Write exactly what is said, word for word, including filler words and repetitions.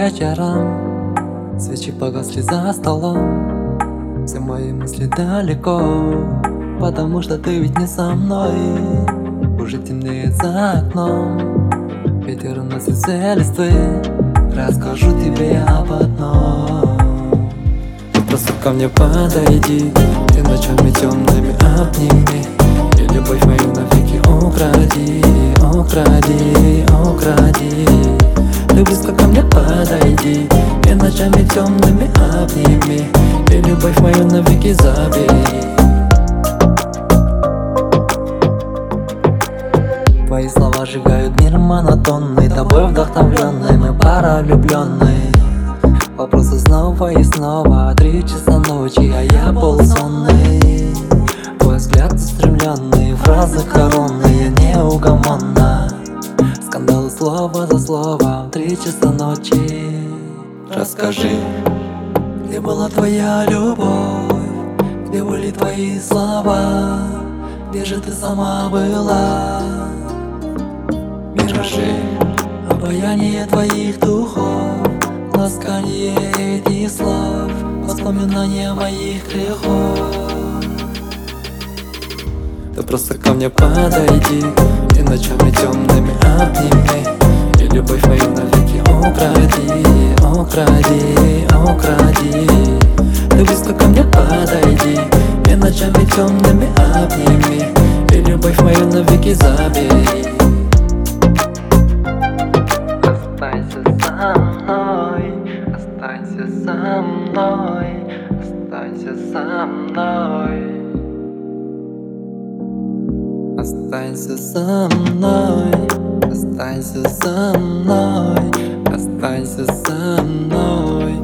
вечером, свечи погасли за столом, все мои мысли далеко, потому что ты ведь не со мной. Уже темнеет за окном, ветер уносит все листы. Расскажу тебе я об одном. Ты просто ко мне подойди и ночами темными обними, и любовь мою навеки укради, укради, укради. Ты близко ко мне подойди и ночами темными обними, и любовь мою навеки забери. Твои слова сжигают мир монотонный, тобой вдохновленный, мы пара влюбленные. Вопросы снова и снова, три часа ночи, а я полусонный. Твой взгляд устремленный, фразы коронные, неугомонно. Скандалы слово за словом, три часа ночи. Расскажи, где была твоя любовь, где были твои слова, где же ты сама была? Миражи, обаяние твоих духов, ласканье этих слов, воспоминания моих грехов. Ты просто ко мне подойди и ночами темными обними, и любовь мою навеки укради, укради, укради. Ты близко ко мне подойди и ночами темными обними, и любовь мою навеки забери. Останься со мной, останься со мной, останься со мной. Останься со мной, останься со мной, останься со мной.